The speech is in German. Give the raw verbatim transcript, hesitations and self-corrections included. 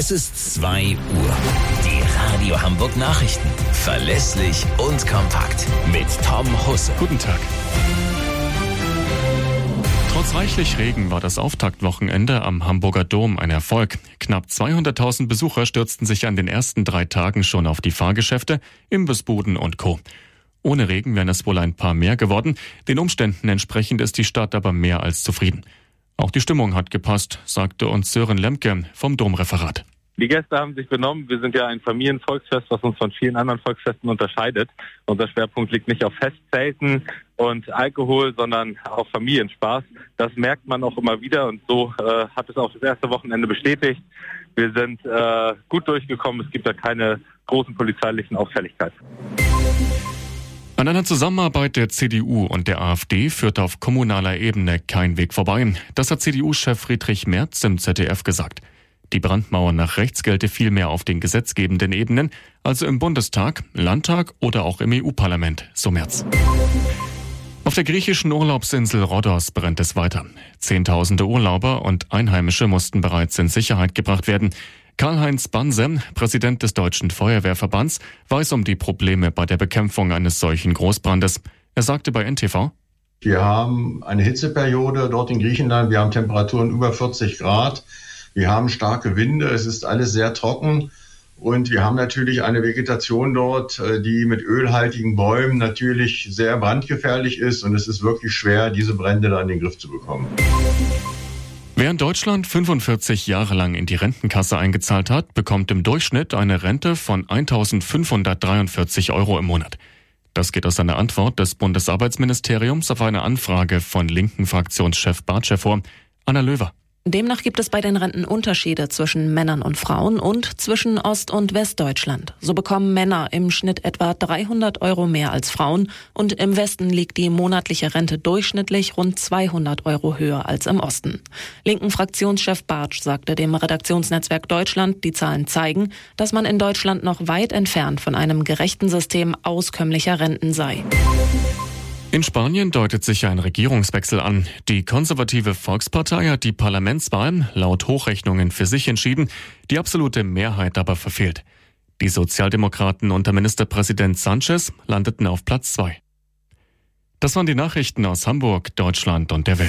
Es ist zwei Uhr. Die Radio Hamburg Nachrichten. Verlässlich und kompakt. Mit Tom Husse. Guten Tag. Trotz reichlich Regen war das Auftaktwochenende am Hamburger Dom ein Erfolg. Knapp zweihunderttausend Besucher stürzten sich an den ersten drei Tagen schon auf die Fahrgeschäfte, Imbissbuden und Co. Ohne Regen wären es wohl ein paar mehr geworden. Den Umständen entsprechend ist die Stadt aber mehr als zufrieden. Auch die Stimmung hat gepasst, sagte uns Sören Lemke vom Domreferat. Die Gäste haben sich benommen. Wir sind ja ein Familienvolksfest, was uns von vielen anderen Volksfesten unterscheidet. Unser Schwerpunkt liegt nicht auf Festzelten und Alkohol, sondern auf Familienspaß. Das merkt man auch immer wieder und so äh, hat es auch das erste Wochenende bestätigt. Wir sind äh, gut durchgekommen. Es gibt da keine großen polizeilichen Auffälligkeiten. An einer Zusammenarbeit der C D U und der AfD führt auf kommunaler Ebene kein Weg vorbei. Das hat C D U-Chef Friedrich Merz im Z D F gesagt. Die Brandmauer nach rechts gelte vielmehr auf den gesetzgebenden Ebenen, also im Bundestag, Landtag oder auch im E U-Parlament, so Merz. Auf der griechischen Urlaubsinsel Rhodos brennt es weiter. Zehntausende Urlauber und Einheimische mussten bereits in Sicherheit gebracht werden. Karl-Heinz Banse, Präsident des Deutschen Feuerwehrverbands, weiß um die Probleme bei der Bekämpfung eines solchen Großbrandes. Er sagte bei N T V: Wir haben eine Hitzeperiode dort in Griechenland. Wir haben Temperaturen über vierzig Grad. Wir haben starke Winde. Es ist alles sehr trocken. Und wir haben natürlich eine Vegetation dort, die mit ölhaltigen Bäumen natürlich sehr brandgefährlich ist. Und es ist wirklich schwer, diese Brände da in den Griff zu bekommen. Wer in Deutschland fünfundvierzig Jahre lang in die Rentenkasse eingezahlt hat, bekommt im Durchschnitt eine Rente von eintausendfünfhundertdreiundvierzig Euro im Monat. Das geht aus einer Antwort des Bundesarbeitsministeriums auf eine Anfrage von linken Fraktionschef Bartsch hervor. Anna Löwer. Demnach gibt es bei den Renten Unterschiede zwischen Männern und Frauen und zwischen Ost- und Westdeutschland. So bekommen Männer im Schnitt etwa dreihundert Euro mehr als Frauen und im Westen liegt die monatliche Rente durchschnittlich rund zweihundert Euro höher als im Osten. Linken Fraktionschef Bartsch sagte dem Redaktionsnetzwerk Deutschland, die Zahlen zeigen, dass man in Deutschland noch weit entfernt von einem gerechten System auskömmlicher Renten sei. In Spanien deutet sich ein Regierungswechsel an. Die konservative Volkspartei hat die Parlamentswahlen laut Hochrechnungen für sich entschieden, die absolute Mehrheit aber verfehlt. Die Sozialdemokraten unter Ministerpräsident Sánchez landeten auf Platz zwei. Das waren die Nachrichten aus Hamburg, Deutschland und der Welt.